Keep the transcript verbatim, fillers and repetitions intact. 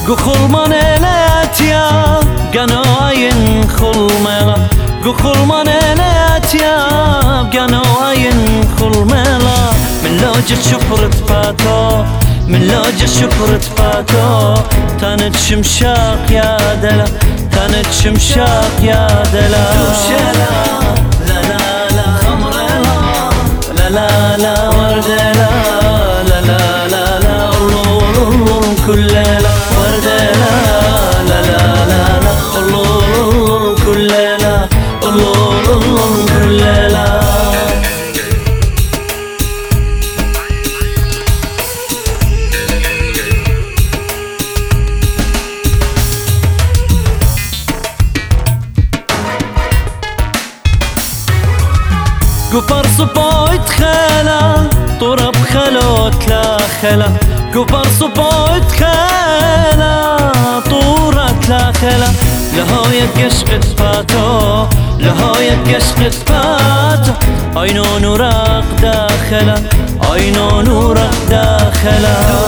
خلمان الاتيا قناين خلملا قو خلمان الاتيا قناين خلملا من لاجة شكر تفاتو من لاجة شكر تفاتو تانت شمشاق يا دلا تانت شمشاق يا دلا لا لا لا خمر لا لا لا ورد لا لا لا لا لا كل لا ورد لا لا لا لا لا كل لا كل لا قفر صبايت خلا طرب خلوت لا خلا قفر صبايت خلا طورت لا خلا لهاية قشقت فاتو لهاية قشقت فاتو عينو نورق داخلا عينو نورق داخلا